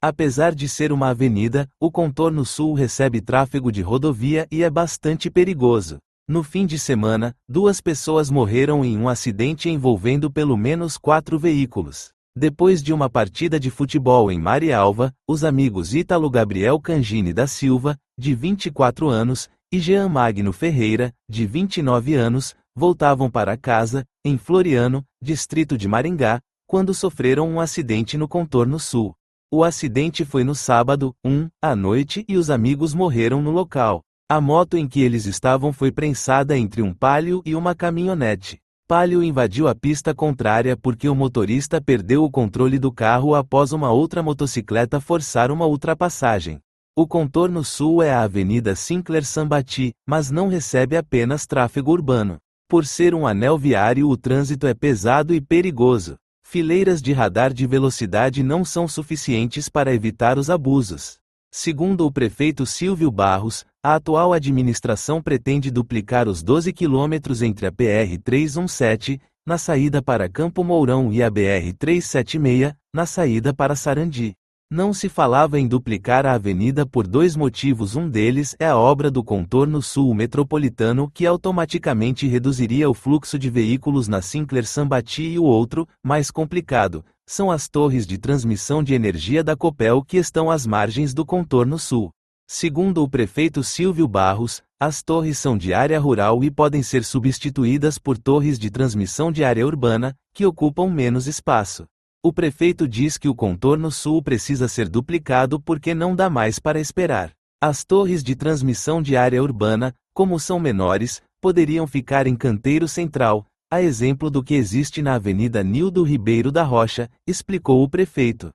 Apesar de ser uma avenida, o contorno sul recebe tráfego de rodovia e é bastante perigoso. No fim de semana, 2 pessoas morreram em um acidente envolvendo pelo menos 4 veículos. Depois de uma partida de futebol em Marialva, os amigos Ítalo Gabriel Cangini da Silva, de 24 anos, e Jean Magno Ferreira, de 29 anos, voltavam para casa, em Floriano, distrito de Maringá, quando sofreram um acidente no contorno sul. O acidente foi no sábado, à noite e os amigos morreram no local. A moto em que eles estavam foi prensada entre um Palio e uma caminhonete. Palio invadiu a pista contrária porque o motorista perdeu o controle do carro após uma outra motocicleta forçar uma ultrapassagem. O contorno sul é a Avenida Sinclair Sambati, mas não recebe apenas tráfego urbano. Por ser um anel viário, o trânsito é pesado e perigoso. Fileiras de radar de velocidade não são suficientes para evitar os abusos. Segundo o prefeito Silvio Barros, a atual administração pretende duplicar os 12 quilômetros entre a BR-317, na saída para Campo Mourão, e a BR-376, na saída para Sarandi. Não se falava em duplicar a avenida por 2 motivos. Um deles é a obra do contorno sul metropolitano, que automaticamente reduziria o fluxo de veículos na Sinclair Sambati, e o outro, mais complicado, são as torres de transmissão de energia da Copel que estão às margens do contorno sul. Segundo o prefeito Silvio Barros, as torres são de área rural e podem ser substituídas por torres de transmissão de área urbana, que ocupam menos espaço. O prefeito diz que o contorno sul precisa ser duplicado porque não dá mais para esperar. As torres de transmissão de área urbana, como são menores, poderiam ficar em Canteiro Central, a exemplo do que existe na Avenida Nildo Ribeiro da Rocha, explicou o prefeito.